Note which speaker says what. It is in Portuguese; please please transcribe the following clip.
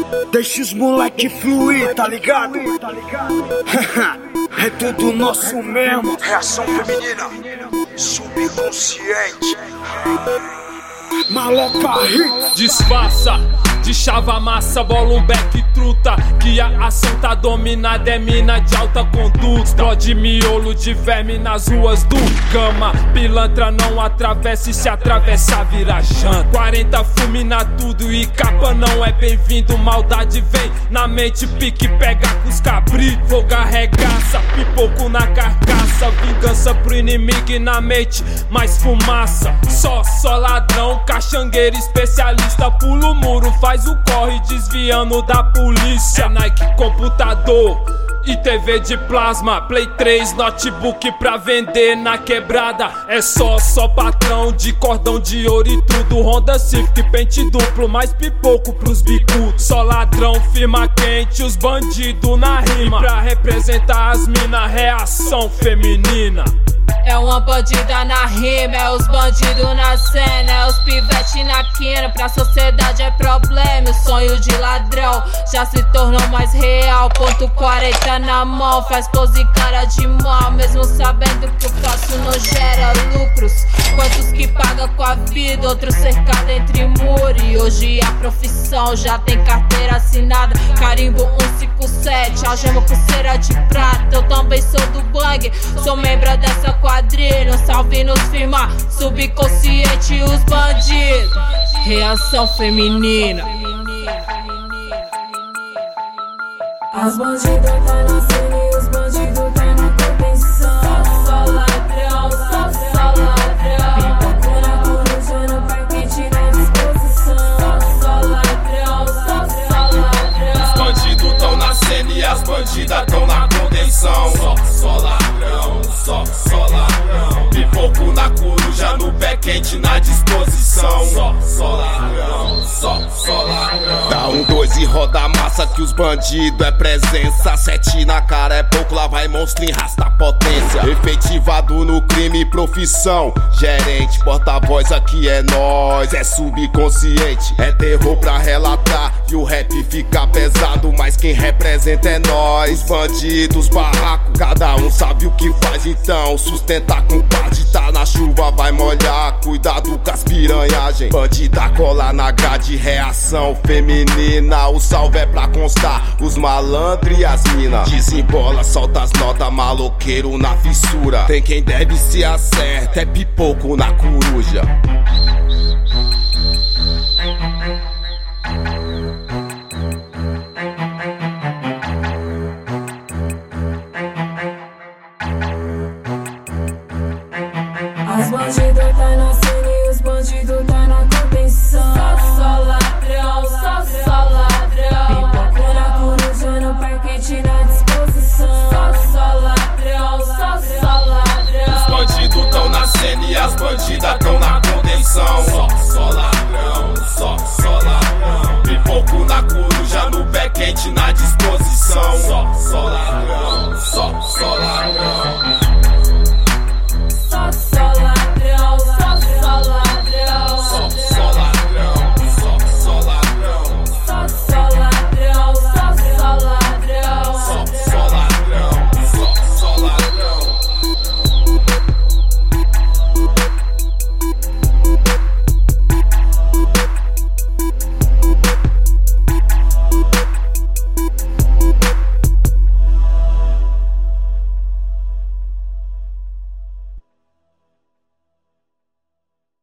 Speaker 1: Deixa os moleque fluir, tá ligado? É tudo nosso mesmo.
Speaker 2: Reação feminina, subconsciente.
Speaker 1: Maloca hits.
Speaker 3: Disfarça, de chava massa, bola um beck truta. Que a ação tá dominada, é mina de alta conduta. Explode miolo de verme nas ruas do Gama. Pilantra não atravessa e se atravessar vira janta. 40 fulmina tudo e capa não é bem-vindo. Maldade vem na mente, pique pega com os cabri. Fogo arregaça, pipoco na carcaça. Vingança pro inimigo e na mente mais fumaça. Só ladrão, caxangueiro especialista. Pula o muro, faz o corre desviando da polícia. É Nike computador e TV de plasma, Play 3, notebook pra vender na quebrada. É só patrão de cordão de ouro e tudo. Honda Civic, pente duplo, mais pipoco pros bicudos. Só ladrão, firma quente, os bandidos na rima. E pra representar as mina, reação feminina.
Speaker 4: É uma bandida na rima, é os bandidos na cena, é os pivete na quina. Pra sociedade é problema, o sonho de ladrão já se tornou mais real. Ponto 40 na mão, faz pose e cara de mal, mesmo sabendo que o fácil não gera lucros. Quantos que pagam com a vida, outros cercados entre muros. E hoje a profissão já tem carteira assinada, carimbo 157, algema pulseira de prata. Eu também sou do bang, sou membro dessa quadrilha. Salve nos firma, subconsciente os bandidos. Reação feminina.
Speaker 5: As bandidas tá na cena e os bandidos tá na convenção.
Speaker 4: Só ladrão, só ladrão.
Speaker 5: Pipoco na coruja no pé quente na disposição.
Speaker 4: Só ladrão, só ladrão.
Speaker 6: Os bandidos tão na cena e as bandidas tão na contenção. Só ladrão, só ladrão. Pipoco na coruja no pé quente na disposição. Só ladrão, só ladrão. Dá 1, 2 e roda a massa que os bandidos é presença. 7 na cara é pouco, lá vai monstro em rasta potência. Efetivado no crime, profissão gerente, porta-voz aqui é nós. É subconsciente, é terror pra relatar. E o rap fica pesado, mas quem representa é nós. Os bandidos, barraco, cada um sabe o que faz. Então sustenta com parte, tá na chuva vai molhar. Cuidado com as piranhagem, bandida cola na grade. Reação feminina, o salve é pra constar os malandros e as mina. Desembola, solta as notas, maloqueiro na fissura. Tem quem deve se acerta, é pipoco na coruja.